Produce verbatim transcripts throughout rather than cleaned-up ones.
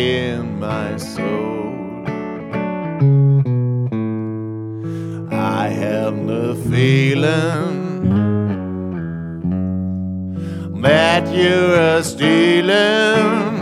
in my soul. I have the feeling that you're stealing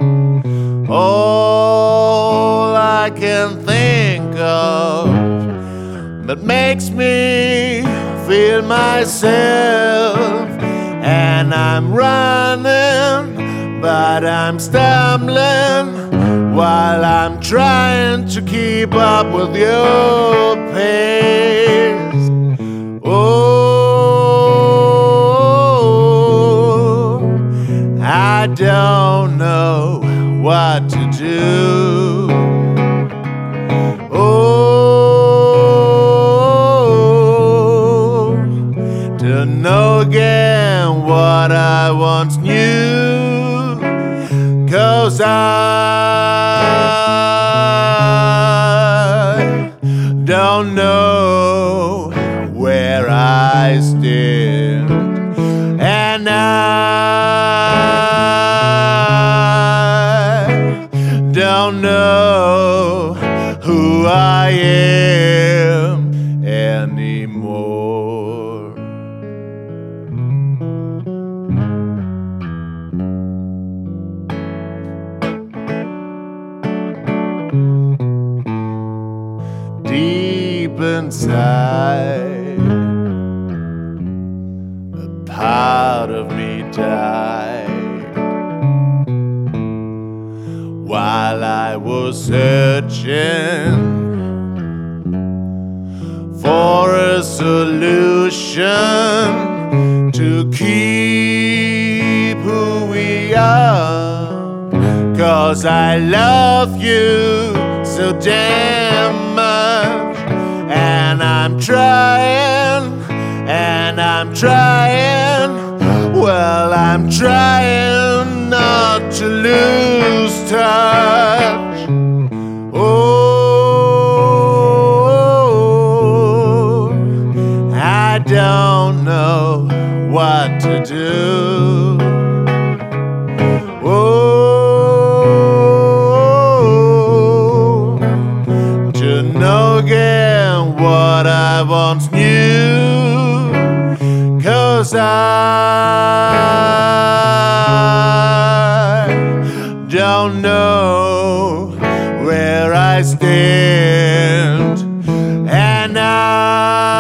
all I can think of that makes me feel myself. And I'm running, but I'm stumbling while I'm trying to keep up with your pace. Oh, I don't know what to do. Oh, to know again what I once knew, 'cause I don't know where I stand, and I don't know who I am anymore. Deep inside, a part of me died while I was searching for a solution to keep who we are. 'Cause I love you so damn much, and I'm trying, and I'm trying, well, I'm trying not to lose touch. Oh, I don't know what to do. Oh, to know again what I once knew, 'cause I don't know where I stand, and I